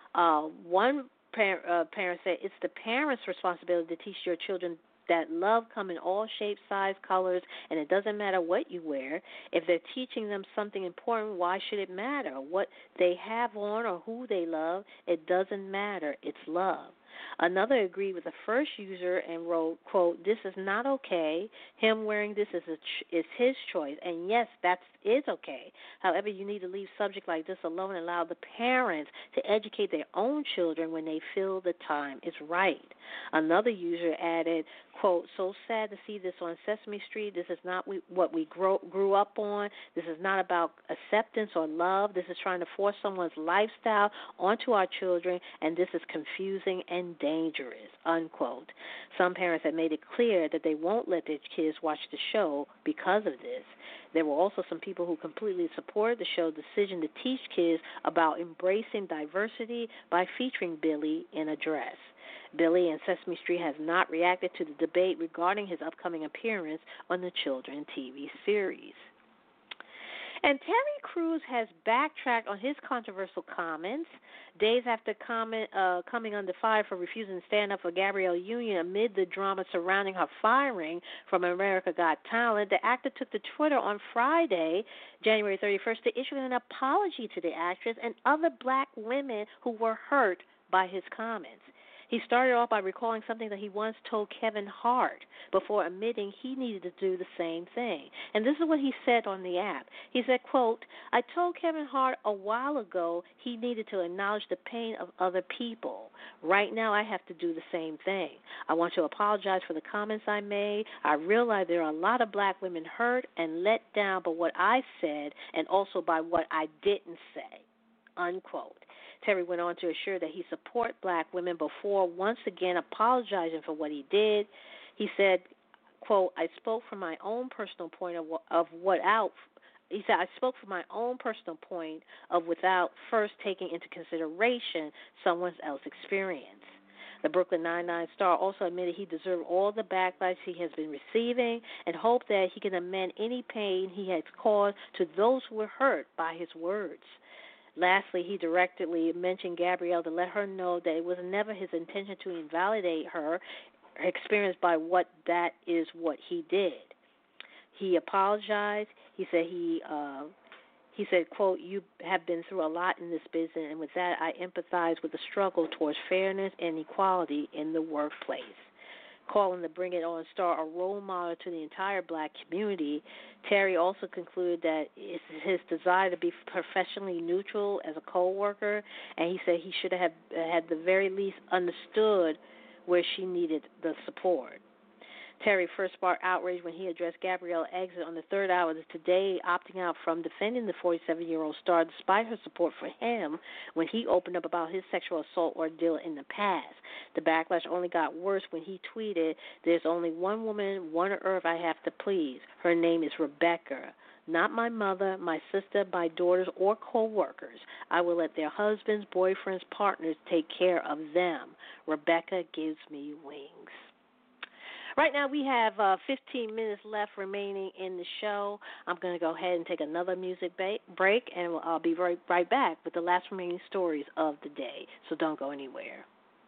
One parent said, "It's the parents' responsibility to teach your children that love come in all shapes, size, colors, and it doesn't matter what you wear. If they're teaching them something important, why should it matter? What they have on or who they love, it doesn't matter. It's love." Another agreed with the first user and wrote, quote, "This is not okay. Him wearing this is his choice. And yes, that is okay. However, you need to leave subject like this alone and allow the parents to educate their own children when they feel the time is right." Another user added, quote, "So sad to see this on Sesame Street. This is not what we grew up on. This is not about acceptance or love. This is trying to force someone's lifestyle onto our children, and this is confusing and dangerous," unquote. Some parents have made it clear that they won't let their kids watch the show because of this. There were also some people who completely supported the show's decision to teach kids about embracing diversity by featuring Billy in a dress. Billy and Sesame Street has not reacted to the debate regarding his upcoming appearance on the children's TV series. And Terry Crews has backtracked on his controversial comments days after coming under fire for refusing to stand up for Gabrielle Union amid the drama surrounding her firing from America Got Talent. The actor took to Twitter on Friday, January 31st, to issue an apology to the actress and other black women who were hurt by his comments. He started off by recalling something that he once told Kevin Hart before admitting he needed to do the same thing. And this is what he said on the app. He said, quote, "I told Kevin Hart a while ago he needed to acknowledge the pain of other people. Right now I have to do the same thing. I want to apologize for the comments I made. I realize there are a lot of black women hurt and let down by what I said and also by what I didn't say," unquote. Terry went on to assure that he supports black women before once again apologizing for what he did. He said, quote, "I spoke from my own personal point I spoke from my own personal point of without first taking into consideration someone else's experience." The Brooklyn Nine-Nine star also admitted he deserved all the backlash he has been receiving and hoped that he can amend any pain he has caused to those who were hurt by his words. Lastly, he directly mentioned Gabrielle to let her know that it was never his intention to invalidate her experienced by what he did. He apologized. He said, quote, "You have been through a lot in this business, and with that, I empathize with the struggle towards fairness and equality in the workplace." Calling the Bring It On star a role model to the entire black community, Terry also concluded that it's his desire to be professionally neutral as a co-worker, and he said he should have had the very least understood where she needed the support. Terry first sparked outrage when he addressed Gabrielle Exit on the third hour of Today, opting out from defending the 47-year-old star despite her support for him when he opened up about his sexual assault ordeal in the past. The backlash only got worse when he tweeted, "There's only one woman, one earth I have to please. Her name is Rebecca. Not my mother, my sister, my daughters, or co-workers. I will let their husbands, boyfriends, partners take care of them. Rebecca gives me wings." Right now we have 15 minutes left remaining in the show. I'm going to go ahead and take another music break, and I'll be right back with the last remaining stories of the day. So don't go anywhere.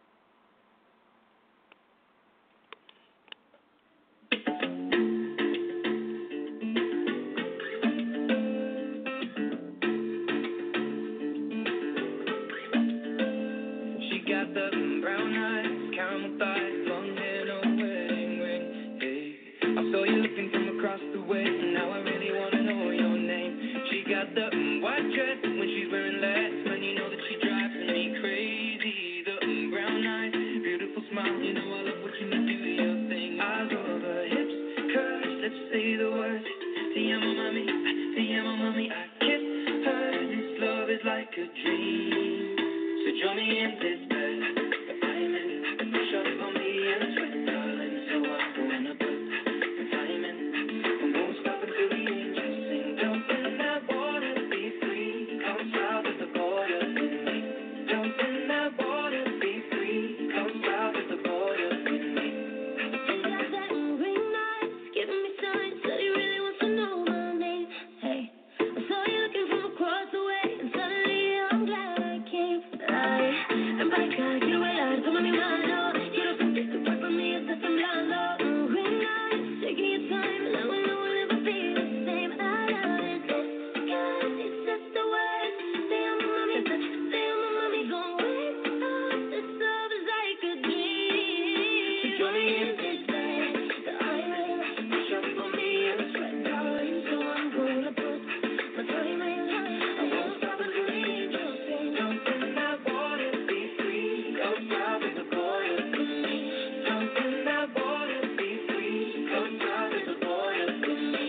She got the brown eyes, caramel thighs, long hair, no wedding ring. Hey, I saw you looking from across the way, and now I really wanna know your name. She got the white dress when she's wearing less, man, you know that she drives me crazy. The brown eyes, beautiful smile, you know I love watching you do your thing. Eyes over hips, curves, let's say the words. Te amo mami, I kiss her. This love is like a dream. So join me in this bed that I'm in. Push up on me and sweat, darling. So I'm gonna put my time in. We won't stop until the angels sing. Jump in that water, be free. Come south of the border with me. Jump in that water, be free. Come south of the border with me. He got that ring night, giving me signs that he really wants to know my name. Hey, I saw you looking from across the way, and suddenly I'm glad I came. And by God, quiero bailar, toma mi mano. Quiero sentir tu cuerpo en mí, estás temblando. Ring night, taking your time, and I will know we'll never be the same. I love it, because it's just the words. Te amo mami, gon' wake up. This love is like a dream. So join me in this bed that I'm in. Push up on me and sweat, darling. So I'm gonna put my time in. I won't stop until the angels sing. Jump in that water, be free. Come south of the border with me. Jump in that water, be free. Come south of the border with me.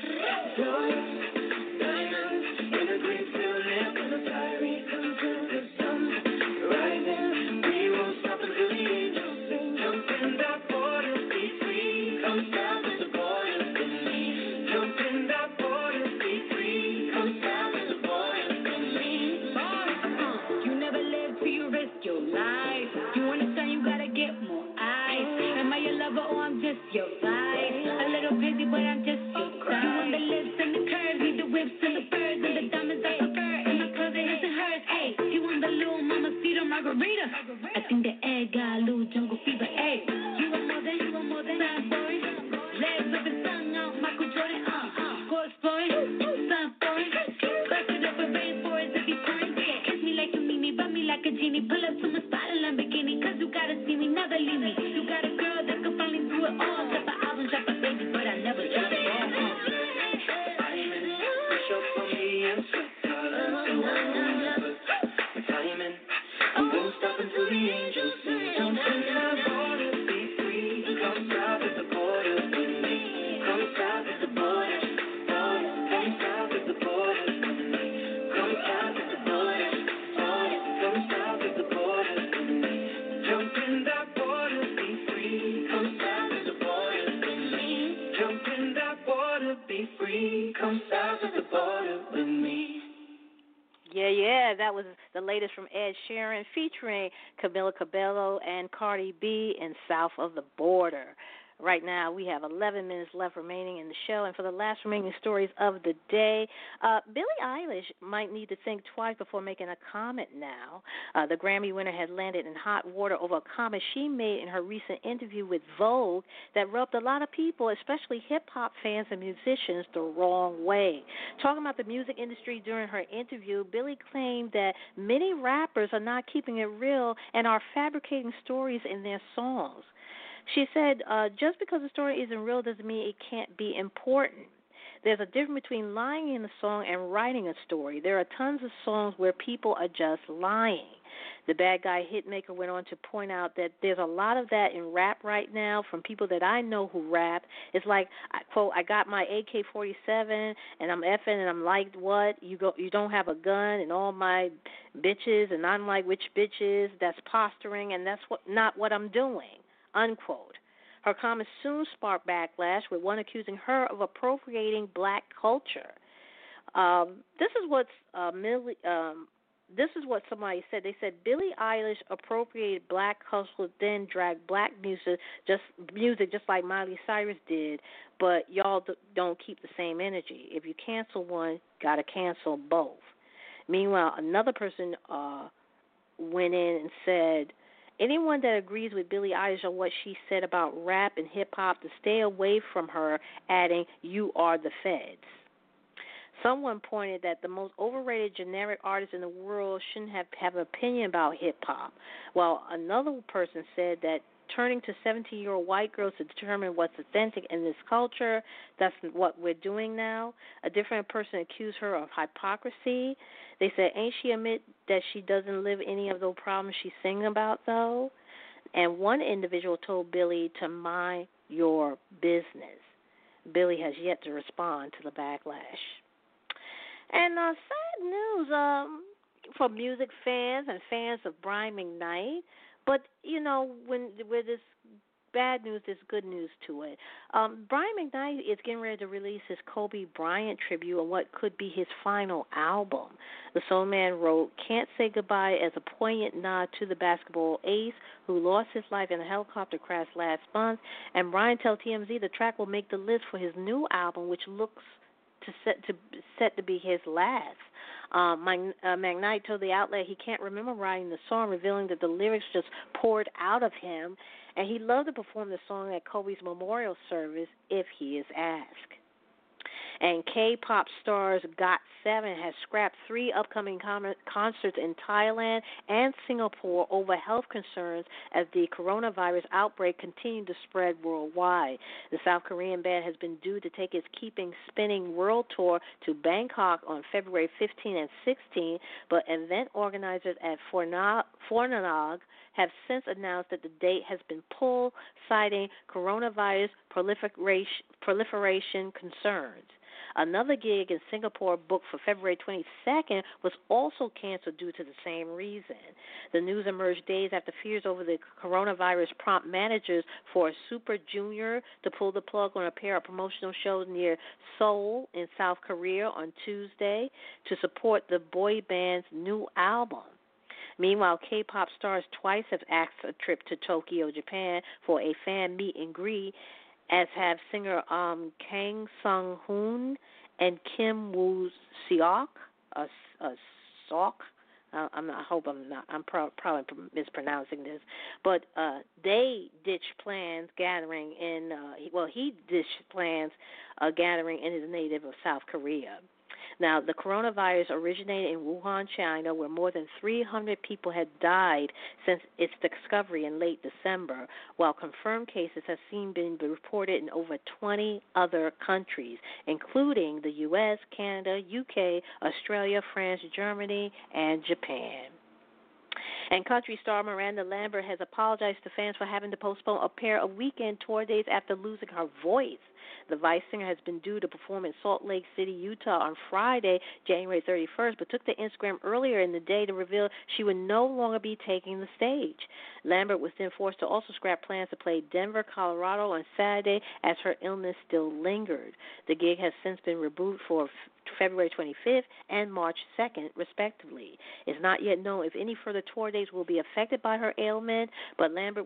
Diamonds in a green field, lamp on a siren until the sun's rising. We won't stop until the angels sing. Jump in that water, be free. Come south of the border with me. Jump in that water, be free. Come south of the border with me. You never live till you risk your life. You understand you gotta get more eyes. Am I your lover or I'm just your vibe? A little busy, but I'm just your type. You want the lips and the curves, need the whips and the furs and the diamonds I prefer. In my closet, his and hers. Ayy, you want the little mamacita margarita? I think the egg got a little jungle fever. Ayy, you want more than sad boy. Legs up and tongue out, Michael Jordan. Course boy, sun boy. Bust it up with rainforest if you pouring. Kiss me like you need me, rub me like a genie. Pull up to my spot in Lamborghini, cause you gotta see me, never leave me. You got a girl that can finally do it all. Drop an album, drop a baby, but I never drop a ball. Push up on me and sweat, darling. So I'm gonna put my time in. We won't stop until the angels sing. Jump in that water, be free. Come south of the border with me. Come south of the border. Come south of the border with me. Come south of the border. Come south of the border with me. Jump in that water, be free. Come south of the border with me. Jump in that water, be free. Come south of the border with me. Yeah, that was the latest from Ed Sheeran featuring Camila Cabello and Cardi B in South of the Border. Right now, we have 11 minutes left remaining in the show, and for the last remaining stories of the day, Billie Eilish might need to think twice before making a comment now. The Grammy winner had landed in hot water over a comment she made in her recent interview with Vogue that rubbed a lot of people, especially hip-hop fans and musicians, the wrong way. Talking about the music industry during her interview, Billie claimed that many rappers are not keeping it real and are fabricating stories in their songs. She said, just because the story isn't real doesn't mean it can't be important. There's a difference between lying in a song and writing a story. There are tons of songs where people are just lying. The Bad Guy hitmaker went on to point out that there's a lot of that in rap right now from people that I know who rap. It's like, quote, I got my AK-47 and I'm effing and I'm like, what? You don't have a gun and all my bitches and I'm like, which bitches? That's posturing and that's not what I'm doing. Unquote. Her comments soon sparked backlash, with one accusing her of appropriating black culture. This is what somebody said. They said Billie Eilish appropriated black culture, then dragged black music just like Miley Cyrus did. But y'all don't keep the same energy. If you cancel one, gotta cancel both. Meanwhile, another person went in and said, anyone that agrees with Billie Eilish on what she said about rap and hip-hop to stay away from her, adding, you are the feds. Someone pointed that the most overrated generic artist in the world shouldn't have an opinion about hip-hop, while another person said that turning to 17-year-old white girls to determine what's authentic in this culture, that's what we're doing now. A different person accused her of hypocrisy. They said, ain't she admit that she doesn't live any of those problems she's singing about, though? And one individual told Billie to mind your business. Billie has yet to respond to the backlash. And sad news for music fans and fans of Brian McKnight. But, you know, when there's bad news, there's good news to it. Brian McKnight is getting ready to release his Kobe Bryant tribute on what could be his final album. The Soul Man wrote, Can't Say Goodbye as a poignant nod to the basketball ace who lost his life in a helicopter crash last month. And Brian told TMZ the track will make the list for his new album, which looks set to be his last. McKnight told the outlet he can't remember writing the song, revealing that the lyrics just poured out of him, and he'd love to perform the song at Kobe's memorial service if he is asked. And K-pop stars GOT7 has scrapped 3 upcoming concerts in Thailand and Singapore over health concerns as the coronavirus outbreak continued to spread worldwide. The South Korean band has been due to take its Keeping Spinning World Tour to Bangkok on February 15 and 16, but event organizers at Fornanog have since announced that the date has been pulled, citing coronavirus proliferation concerns. Another gig in Singapore booked for February 22nd was also canceled due to the same reason. The news emerged days after fears over the coronavirus prompt managers for Super Junior to pull the plug on a pair of promotional shows near Seoul in South Korea on Tuesday to support the boy band's new album. Meanwhile, K-pop stars twice have asked a trip to Tokyo, Japan for a fan meet and greet, as have singer Kang Sung-hoon and Kim Woo-seok. I'm probably mispronouncing this, but they ditched plans gathering in. He ditched plans gathering in his native of South Korea. Now, the coronavirus originated in Wuhan, China, where more than 300 people had died since its discovery in late December, while confirmed cases have been reported in over 20 other countries, including the U.S., Canada, UK, Australia, France, Germany, and Japan. And country star Miranda Lambert has apologized to fans for having to postpone a pair of weekend tour dates after losing her voice. The Vice singer has been due to perform in Salt Lake City, Utah on Friday, January 31st, but took to Instagram earlier in the day to reveal she would no longer be taking the stage. Lambert was then forced to also scrap plans to play Denver, Colorado on Saturday as her illness still lingered. The gig has since been rebooted for February 25th and March 2nd, respectively. It's not yet known if any further tour dates will be affected by her ailment, but Lambert will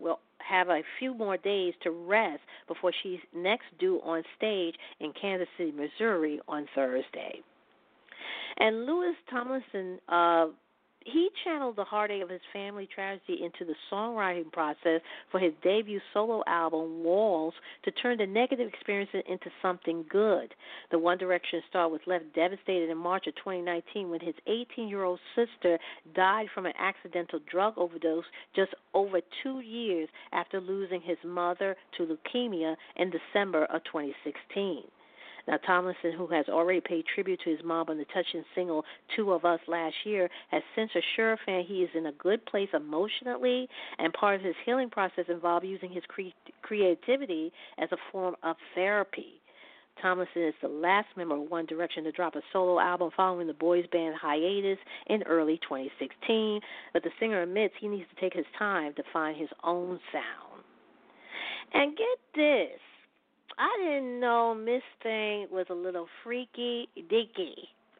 have a few more days to rest before she's next due on stage in Kansas City, Missouri on Thursday. And Louis Tomlinson, he channeled the heartache of his family tragedy into the songwriting process for his debut solo album, Walls, to turn the negative experiences into something good. The One Direction star was left devastated in March of 2019 when his 18-year-old sister died from an accidental drug overdose just over 2 years after losing his mother to leukemia in December of 2016. Now, Tomlinson, who has already paid tribute to his mom on the touching single Two of Us last year, has since assured fans he is in a good place emotionally, and part of his healing process involved using his creativity as a form of therapy. Tomlinson is the last member of One Direction to drop a solo album following the boys' band hiatus in early 2016, but the singer admits he needs to take his time to find his own sound. And get this. I didn't know Miss Thing was a little freaky dicky.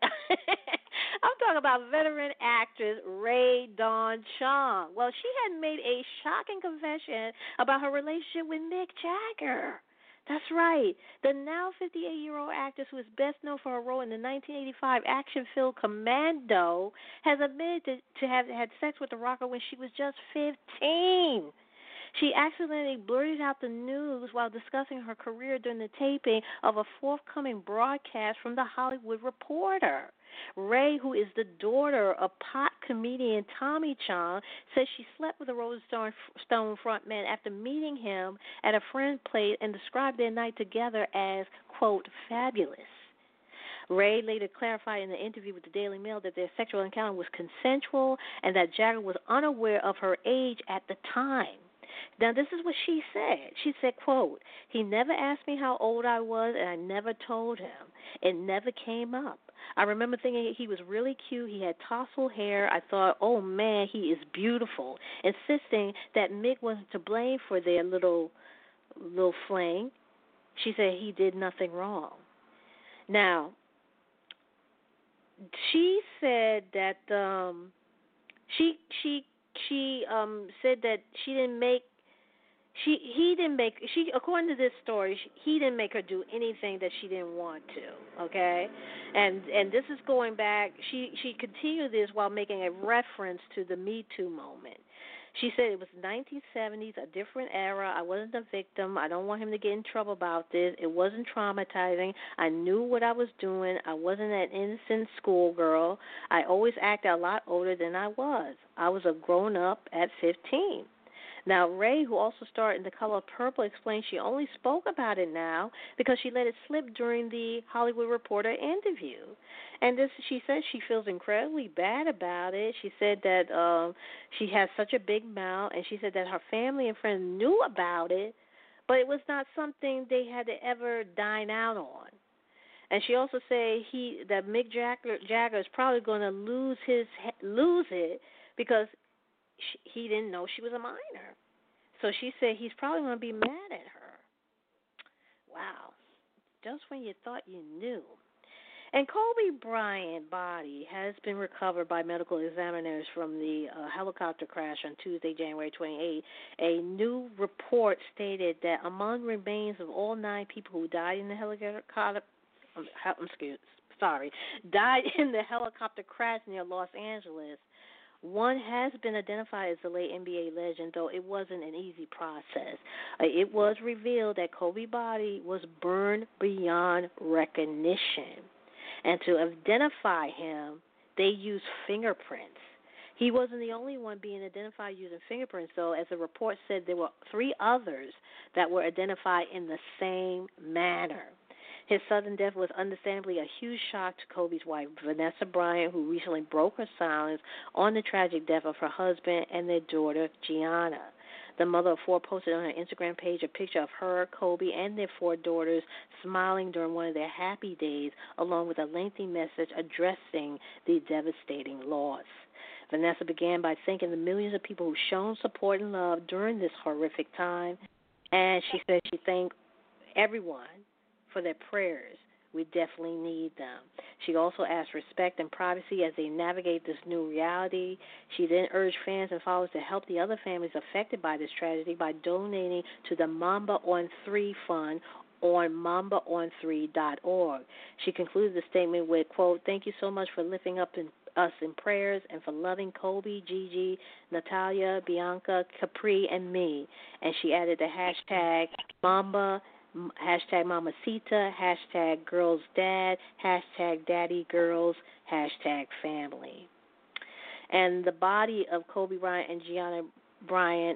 I'm talking about veteran actress Rae Dawn Chong. Well, she had made a shocking confession about her relationship with Mick Jagger. That's right. The now 58-year-old actress, who is best known for her role in the 1985 action film Commando, has admitted to have had sex with the rocker when she was just 15. She accidentally blurted out the news while discussing her career during the taping of a forthcoming broadcast from The Hollywood Reporter. Rae, who is the daughter of pop comedian Tommy Chong, says she slept with the Rolling Stone frontman after meeting him at a friend's place and described their night together as, quote, fabulous. Rae later clarified in an interview with the Daily Mail that their sexual encounter was consensual and that Jagger was unaware of her age at the time. Now, this is what she said. She said, quote, he never asked me how old I was, and I never told him. It never came up. I remember thinking he was really cute. He had tousled hair. I thought, oh, man, he is beautiful, insisting that Mick wasn't to blame for their little fling. She said he did nothing wrong. Now, she said that she said that according to this story, he didn't make her do anything that she didn't want to, okay? And this is going back, she continued this while making a reference to the Me Too moment. She said it was 1970s, a different era. I wasn't a victim. I don't want him to get in trouble about this. It wasn't traumatizing. I knew what I was doing. I wasn't an innocent schoolgirl. I always acted a lot older than I was. I was a grown-up at 15. Now, Rae, who also starred in The Color Purple, explained she only spoke about it now because she let it slip during the Hollywood Reporter interview. And she said she feels incredibly bad about it. She said that she has such a big mouth, and she said that her family and friends knew about it, but it was not something they had to ever dine out on. And she also said that Mick Jagger is probably going to lose it because he didn't know she was a minor. So she said he's probably going to be mad at her. Wow. Just when you thought you knew. And Kobe Bryant's body has been recovered by medical examiners from the helicopter crash on Tuesday, January 28. A new report stated that among remains of all 9 people who died in the died in the helicopter crash near Los Angeles, one has been identified as the late NBA legend, though it wasn't an easy process. It was revealed that Kobe's body was burned beyond recognition. And to identify him, they used fingerprints. He wasn't the only one being identified using fingerprints, though. As the report said, there were 3 others that were identified in the same manner. His sudden death was understandably a huge shock to Kobe's wife, Vanessa Bryant, who recently broke her silence on the tragic death of her husband and their daughter, Gianna. The mother of 4 posted on her Instagram page a picture of her, Kobe, and their 4 daughters smiling during one of their happy days, along with a lengthy message addressing the devastating loss. Vanessa began by thanking the millions of people who've shown support and love during this horrific time, and she said she thanked everyone for their prayers We definitely need them. She also asked respect and privacy as they navigate this new reality. She then urged fans and followers to help the other families affected by this tragedy by donating to the Mamba on 3 Fund on mambaon3.org. She concluded the statement with, quote, "Thank you so much for lifting up us in prayers and for loving Kobe, Gigi, Natalia, Bianca, Capri, and me." And she added the hashtag Mamba, hashtag Mamacita, hashtag Girls Dad, hashtag Daddy Girls, hashtag Family. And the body of Kobe Bryant and Gianna Bryant,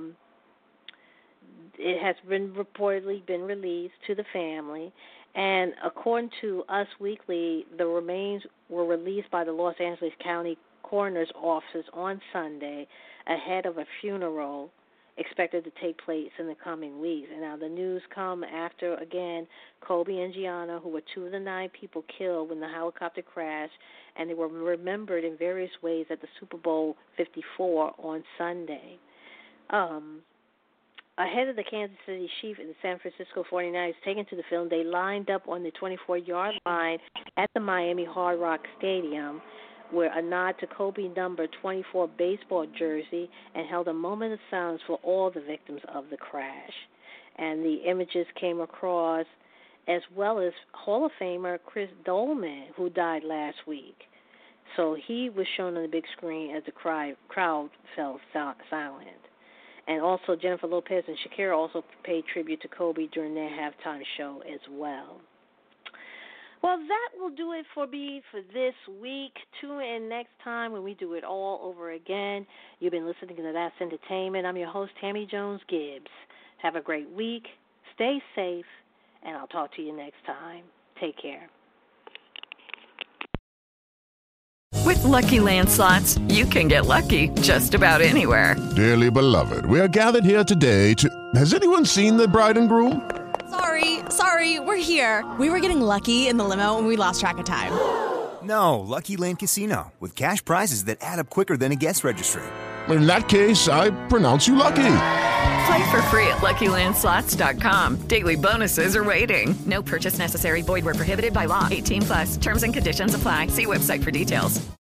it has been reportedly been released to the family. And according to Us Weekly, the remains were released by the Los Angeles County Coroner's Office on Sunday ahead of a funeral expected to take place in the coming weeks. And now the news come after, again, Kobe and Gianna, who were 2 of the 9 people killed when the helicopter crashed, and they were remembered in various ways at the Super Bowl 54 on Sunday. Ahead of the Kansas City Chiefs and the San Francisco 49ers taken to the field, they lined up on the 24-yard line at the Miami Hard Rock Stadium, where a nod to Kobe number 24 baseball jersey, and held a moment of silence for all the victims of the crash. And the images came across, as well as Hall of Famer Chris Dolman, who died last week. So he was shown on the big screen as the crowd fell silent. And also Jennifer Lopez and Shakira also paid tribute to Kobe during their halftime show as well. Well, that will do it for me for this week. Tune in next time when we do it all over again. You've been listening to That's Entertainment. I'm your host, Tammy Jones Gibbs. Have a great week. Stay safe, and I'll talk to you next time. Take care. With Lucky Land Slots, you can get lucky just about anywhere. Dearly beloved, we are gathered here today to... Has anyone seen the bride and groom? Sorry, we're here. We were getting lucky in the limo and we lost track of time. No, Lucky Land Casino, with cash prizes that add up quicker than a guest registry. In that case, I pronounce you lucky. Play for free at LuckyLandSlots.com. Daily bonuses are waiting. No purchase necessary. Void where prohibited by law. 18+. Terms and conditions apply. See website for details.